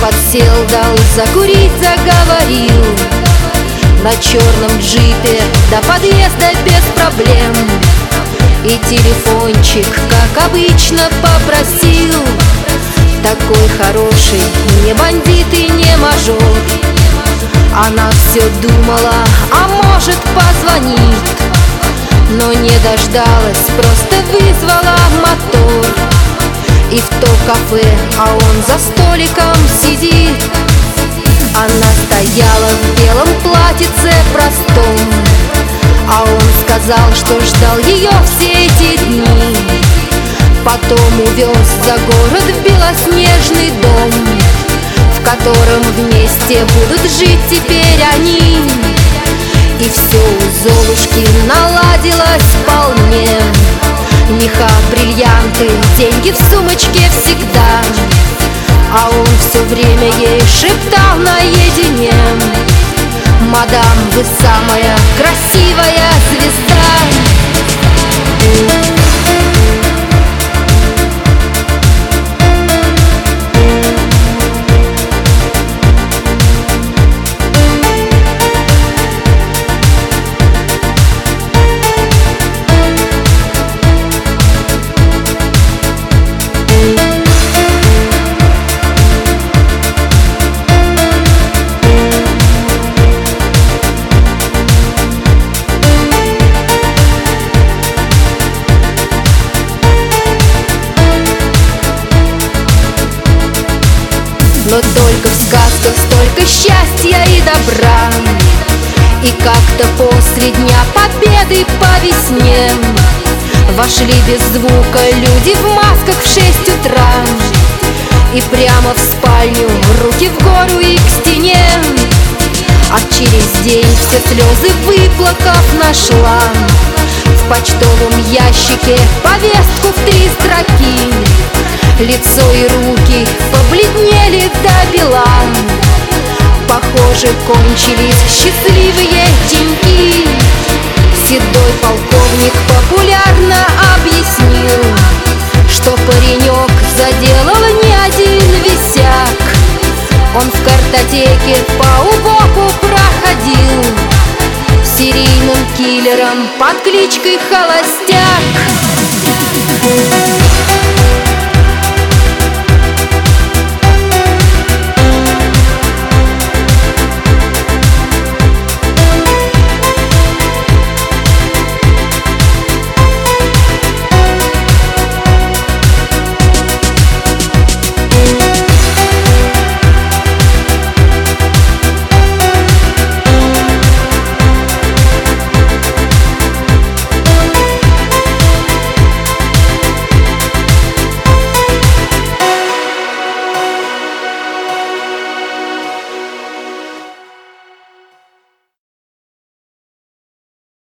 подсел, дал закурить, заговорил. На черном джипе до подъезда без проблем. И телефончик, как обычно, попросил. Такой хороший, не бандит и не мажор. Она все думала, а может позвонит, но не дождалась, просто вызвала мотор. И в то кафе, а он за столиком сидит. Она стояла в белом платьице простом, а он сказал, что ждал ее все эти дни. Потом увез за город в белоснежный дом, в котором вместе будут жить теперь они. И все у Золушки наладилось вполне. Меха, бриллианты, деньги в сумочке всегда. А он все время ей шептал наедине: мадам, вы самая красивая звезда. Но только в сказках столько счастья и добра. И как-то после Дня Победы по весне вошли без звука люди в масках в 6 утра. И прямо в спальню, руки в гору и к стене. А через день все слезы выплакав нашла в почтовом ящике повестку в 3 строки. Лицо и руки побледнели до бела. Похоже, кончились счастливые деньки. Седой полковник популярно объяснил, что паренек заделал не один висяк. Он в картотеке по УГОПу проходил серийным киллером под кличкой Холостяк.